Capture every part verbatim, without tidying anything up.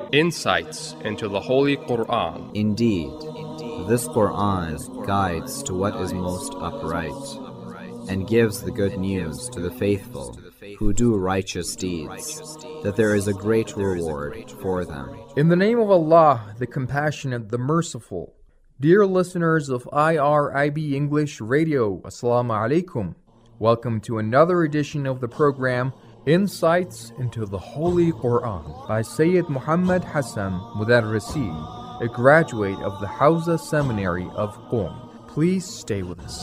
Insights into the Holy Quran. Indeed, this Quran is guides to what is most upright, and gives the good news to the faithful who do righteous deeds, that there is a great reward for them. In the name of Allah, the Compassionate, the Merciful. Dear listeners of I R I B English Radio, Assalamu alaikum. Welcome to another edition of the program, Insights into the Holy Quran, by Sayyid Muhammad Hassan Mudarrisi, a graduate of the Hawza Seminary of Qom. Please stay with us.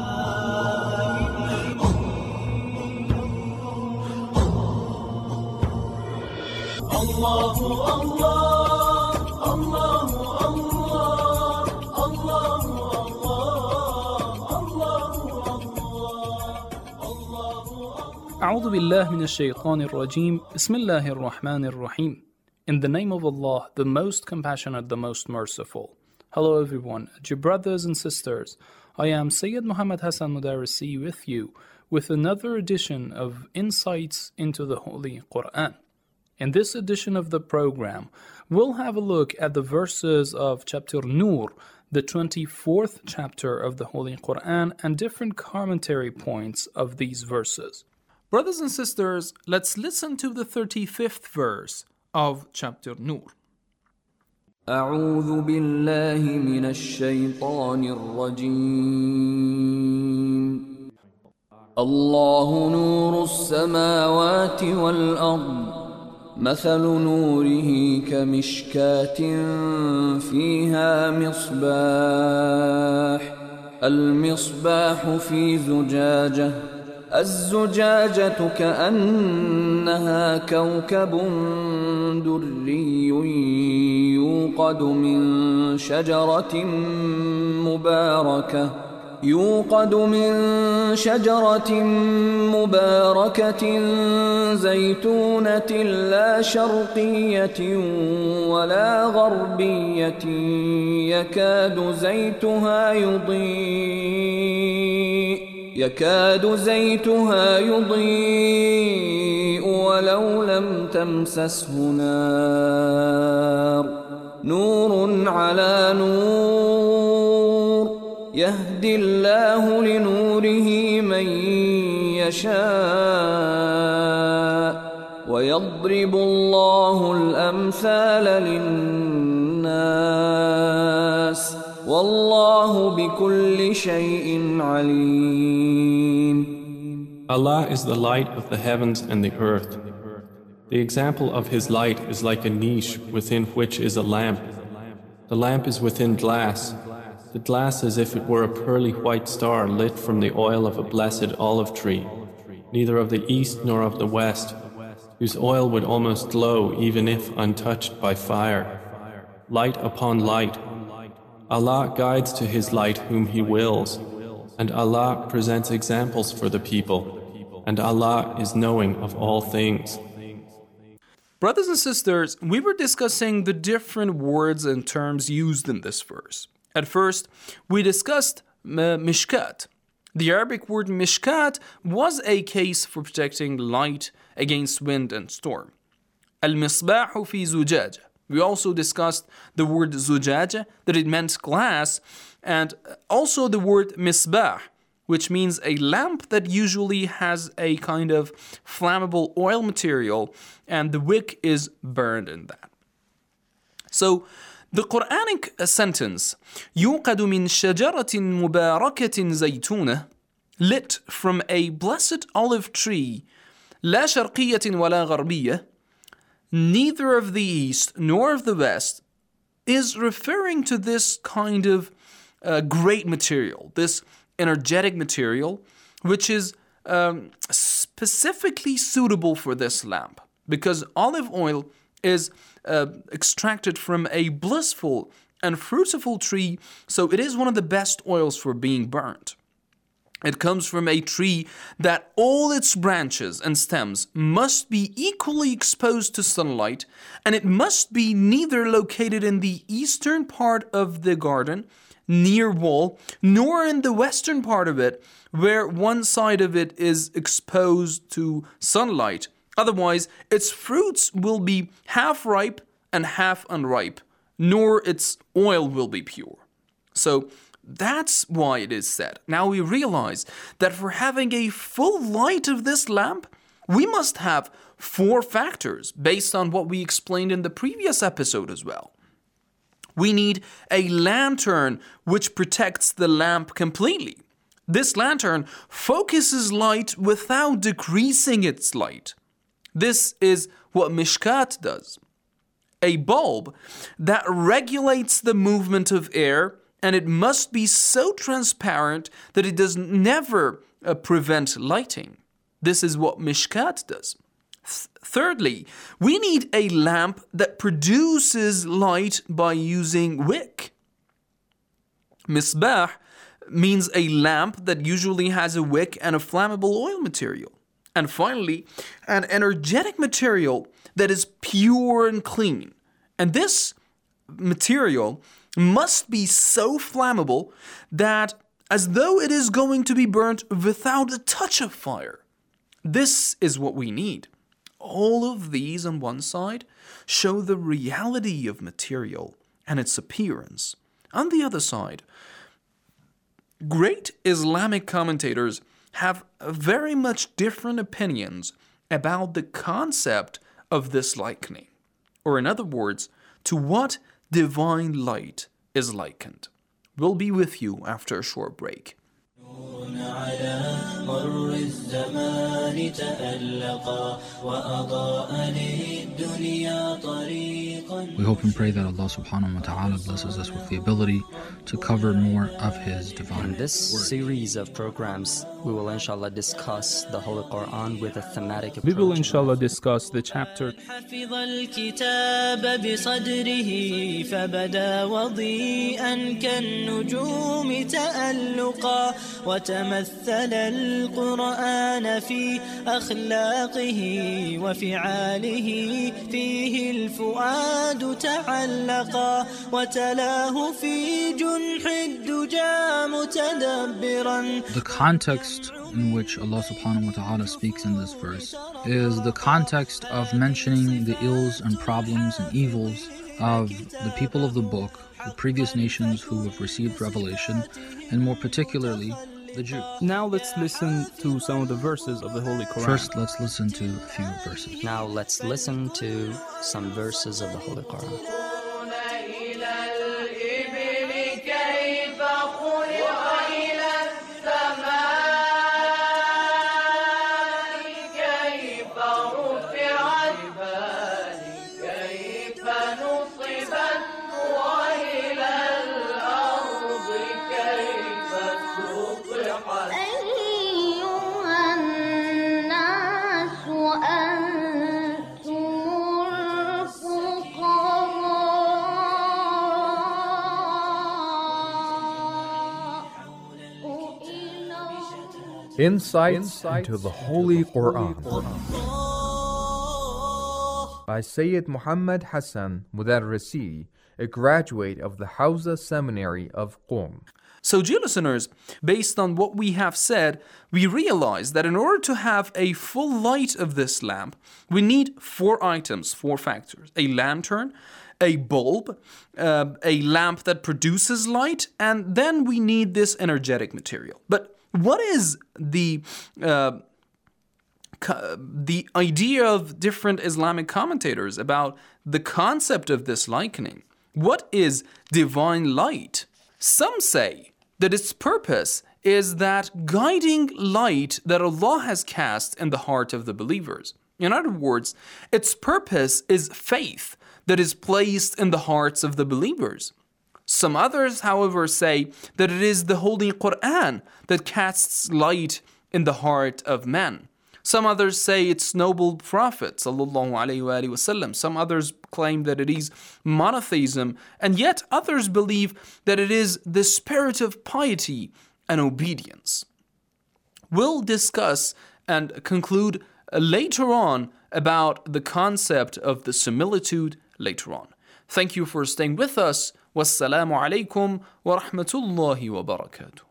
Allahu Allah, Allahu Allah, Allahu أعوذ بالله من الشيطان الرجيم بسم الله الرحمن الرحيم. In the name of Allah, the most compassionate, the most merciful. Hello everyone, dear brothers and sisters. I am Sayyid Muhammad Hassan Mudarrisi with you with another edition of Insights into the Holy Quran. In this edition of the program, we'll have a look at the verses of chapter Nur, the twenty-fourth chapter of the Holy Quran, and different commentary points of these verses. Brothers and sisters, let's listen to the thirty-fifth verse of chapter Nur. أعوذ بالله من الشيطان الرجيم الله نور السماوات والأرض مثل نوره كمشكاة فيها مصباح المصباح في زجاجة الزجاجة كأنها كوكب دري يوقد من شجرة مباركة يوقد من شجرة مباركة زيتونة لا شرقية ولا غربية يكاد زيتها يضيء يكاد زيتها يضيء ولو لم تمسسه نار نور على نور يهدي الله لنوره من يشاء ويضرب الله الأمثال للناس والله بكل شيء عليم. Allah is the light of the heavens and the earth. The example of His light is like a niche within which is a lamp. The lamp is within glass. The glass as if it were a pearly white star lit from the oil of a blessed olive tree, neither of the east nor of the west, whose oil would almost glow even if untouched by fire. Light upon light. Allah guides to His light whom He wills, and Allah presents examples for the people, and Allah is knowing of all things. Brothers and sisters, we were discussing the different words and terms used in this verse. At first, we discussed uh, mishkat. The Arabic word mishkat was a case for protecting light against wind and storm. Al-misbahu fi zujaja. We also discussed the word zujaja, that it meant glass, and also the word misbah, which means a lamp that usually has a kind of flammable oil material, and the wick is burned in that. So, the Quranic sentence, يوقد من شجرة مباركة زيتونة, lit from a blessed olive tree, لا شرقية ولا غربية, neither of the east nor of the west, is referring to this kind of uh, great material, this energetic material, which is um, specifically suitable for this lamp, because olive oil is uh, extracted from a blissful and fruitful tree, so it is one of the best oils for being burnt. It comes from a tree that all its branches and stems must be equally exposed to sunlight, and it must be neither located in the eastern part of the garden, near wall, nor in the western part of it, where one side of it is exposed to sunlight. Otherwise, its fruits will be half ripe and half unripe, nor its oil will be pure. So that's why it is said. Now we realize that for having a full light of this lamp, we must have four factors based on what we explained in the previous episode as well. We need a lantern which protects the lamp completely. This lantern focuses light without decreasing its light. This is what Mishkat does. A bulb that regulates the movement of air, and it must be so transparent that it does never uh, prevent lighting. This is what Mishkat does. Th- thirdly, we need a lamp that produces light by using wick. Misbah means a lamp that usually has a wick and a flammable oil material. And finally, an energetic material that is pure and clean. And this material must be so flammable that as though it is going to be burnt without a touch of fire. This is what we need. All of these on one side show the reality of material and its appearance. On the other side, great Islamic commentators have very much different opinions about the concept of this likening, or in other words, to what divine light is likened. We'll be with you after a short break. We hope and pray that Allah subhanahu wa ta'ala blesses us with the ability to cover more of His divine In this word. series of programs, we will inshallah discuss the Holy Quran with a thematic approach. We will inshallah discuss the chapter حفظ الكتاب بصدره فبدا وضيئا كالنجوم تألقا وتمثل القرآن في أخلاقه وفعاله فيه الفؤاد تعلقا وتلاه في جنح الدجى متدبرا. The context in which Allah subhanahu wa ta'ala speaks in this verse is the context of mentioning the ills and problems and evils of the people of the book, the previous nations who have received revelation, and more particularly the Jews. Now let's listen to some of the verses of the Holy Quran. First, let's listen to a few verses. Now let's listen to some verses of the Holy Quran. Insights into the Holy Quran by Sayyid Muhammad Hassan Mudarrisi, a graduate of the Hawza Seminary of Qom. So, dear listeners, based on what we have said, we realize that in order to have a full light of this lamp, we need four items, four factors: a lantern, a bulb, uh, a lamp that produces light, and then we need this energetic material. But what is the uh, co- the idea of different Islamic commentators about the concept of this likening? What is divine light? Some say that its purpose is that guiding light that Allah has cast in the heart of the believers. In other words, its purpose is faith that is placed in the hearts of the believers. Some others, however, say that it is the Holy Quran that casts light in the heart of men. Some others say it's noble Prophet sallallahu alaihi wasallam. Some others claim that it is monotheism, and yet others believe that it is the spirit of piety and obedience. We'll discuss and conclude later on about the concept of the similitude later on. Thank you for staying with us. Wassalamu alaikum wa rahmatullahi wa barakatuh.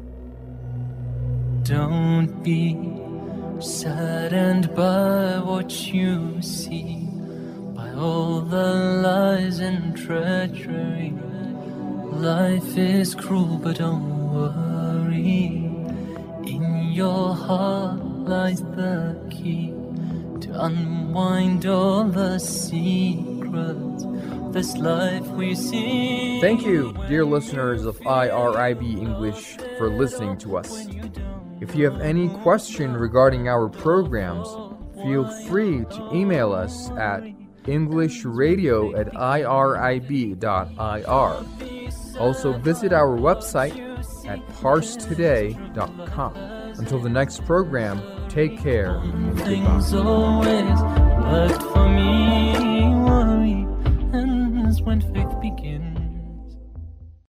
Don't be saddened by what you see, by by all the lies and treachery. Life is cruel, but don't worry. In your heart lies the key to unwind all the secrets of this life we see. Thank you, dear listeners of I R I B English, for listening to us. If you have any question regarding our programs, feel free to email us at englishradio at irib dot I R. Also visit our website at parse today dot com. Until the next program, take care and goodbye. Things always worked for me.